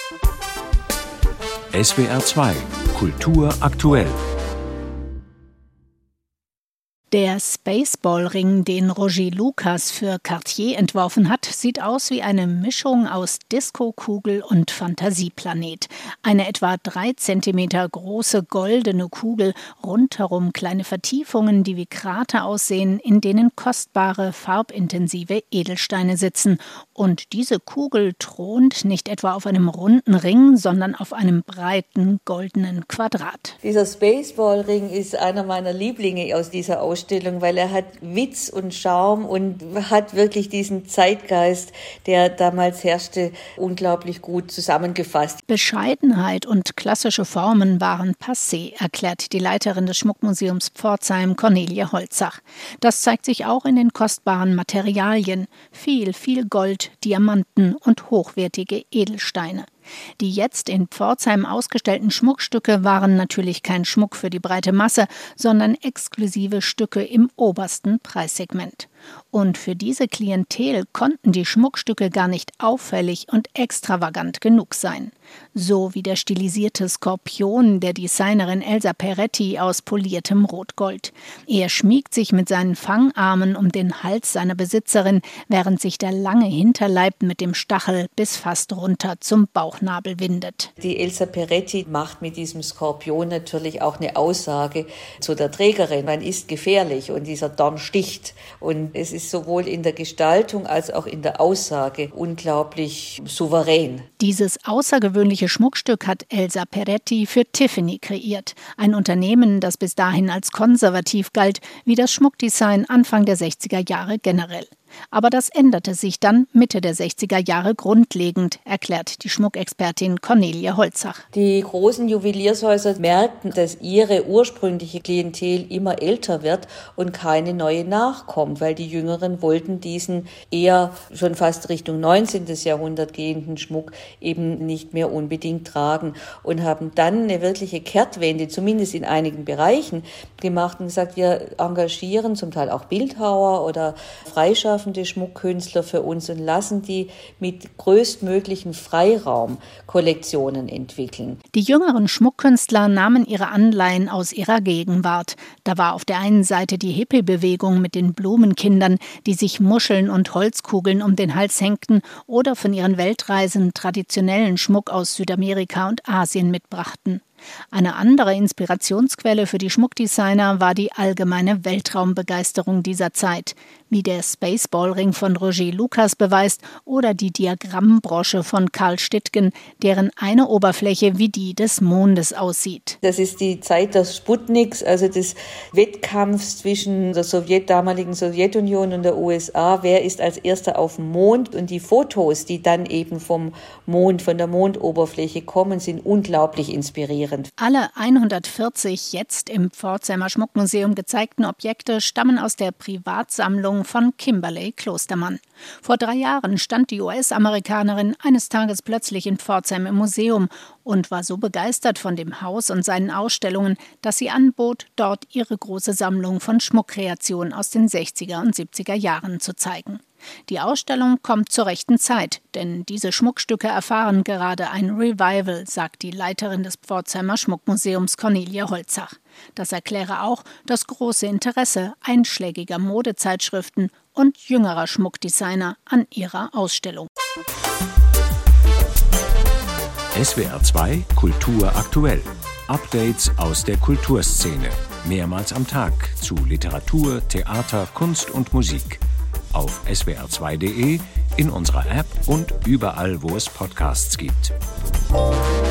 SWR 2 Kultur aktuell. Der Spaceball-Ring, den Roger Lucas für Cartier entworfen hat, sieht aus wie eine Mischung aus Diskokugel und Fantasieplanet. Eine etwa 3 Zentimeter große goldene Kugel, rundherum kleine Vertiefungen, die wie Krater aussehen, in denen kostbare, farbintensive Edelsteine sitzen. Und diese Kugel thront nicht etwa auf einem runden Ring, sondern auf einem breiten, goldenen Quadrat. Dieser Spaceball-Ring ist einer meiner Lieblinge aus dieser Ausstellung, weil er hat Witz und Charme und hat wirklich diesen Zeitgeist, der damals herrschte, unglaublich gut zusammengefasst. Bescheidenheit und klassische Formen waren passé, erklärt die Leiterin des Schmuckmuseums Pforzheim, Cornelia Holzach. Das zeigt sich auch in den kostbaren Materialien. Viel Gold, Diamanten und hochwertige Edelsteine. Die jetzt in Pforzheim ausgestellten Schmuckstücke waren natürlich kein Schmuck für die breite Masse, sondern exklusive Stücke im obersten Preissegment. Und für diese Klientel konnten die Schmuckstücke gar nicht auffällig und extravagant genug sein. So wie der stilisierte Skorpion der Designerin Elsa Peretti aus poliertem Rotgold. Er schmiegt sich mit seinen Fangarmen um den Hals seiner Besitzerin, während sich der lange Hinterleib mit dem Stachel bis fast runter zum Bauchnabel windet. Die Elsa Peretti macht mit diesem Skorpion natürlich auch eine Aussage zu der Trägerin. Man ist gefährlich und dieser Dorn sticht. Und es ist sowohl in der Gestaltung als auch in der Aussage unglaublich souverän. Dieses außergewöhnliche Schmuckstück hat Elsa Peretti für Tiffany kreiert. Ein Unternehmen, das bis dahin als konservativ galt, wie das Schmuckdesign Anfang der 60er Jahre generell. Aber das änderte sich dann Mitte der 60er Jahre grundlegend, erklärt die Schmuckexpertin Cornelia Holzach. Die großen Juweliershäuser merkten, dass ihre ursprüngliche Klientel immer älter wird und keine neue nachkommt, weil die Jüngeren wollten diesen eher schon fast Richtung 19. Jahrhundert gehenden Schmuck eben nicht mehr unbedingt tragen und haben dann eine wirkliche Kehrtwende, zumindest in einigen Bereichen, gemacht und gesagt, wir engagieren zum Teil auch Bildhauer oder freischaffende Schmuckkünstler für uns und lassen die mit größtmöglichen Freiraum Kollektionen entwickeln. Die jüngeren Schmuckkünstler nahmen ihre Anleihen aus ihrer Gegenwart. Da war auf der einen Seite die Hippie-Bewegung mit den Blumenkindern, die sich Muscheln und Holzkugeln um den Hals hängten oder von ihren Weltreisen traditionellen Schmuck aus Südamerika und Asien mitbrachten. Eine andere Inspirationsquelle für die Schmuckdesigner war die allgemeine Weltraumbegeisterung dieser Zeit, wie der Spaceball-Ring von Roger Lucas beweist oder die Diagrammbrosche von Karl Stittgen, deren eine Oberfläche wie die des Mondes aussieht. Das ist die Zeit des Sputniks, also des Wettkampfs zwischen der damaligen Sowjetunion und der USA. Wer ist als Erster auf dem Mond? Und die Fotos, die dann eben vom Mond, von der Mondoberfläche kommen, sind unglaublich inspirierend. Alle 140 jetzt im Pforzheimer Schmuckmuseum gezeigten Objekte stammen aus der Privatsammlung von Kimberley Klostermann. Vor 3 Jahren stand die US-Amerikanerin eines Tages plötzlich in Pforzheim im Museum und war so begeistert von dem Haus und seinen Ausstellungen, dass sie anbot, dort ihre große Sammlung von Schmuckkreationen aus den 60er und 70er Jahren zu zeigen. Die Ausstellung kommt zur rechten Zeit, denn diese Schmuckstücke erfahren gerade ein Revival, sagt die Leiterin des Pforzheimer Schmuckmuseums Cornelia Holzach. Das erkläre auch das große Interesse einschlägiger Modezeitschriften und jüngerer Schmuckdesigner an ihrer Ausstellung. SWR 2 Kultur aktuell. Updates aus der Kulturszene. Mehrmals am Tag zu Literatur, Theater, Kunst und Musik. Auf swr2.de, in unserer App und überall, wo es Podcasts gibt.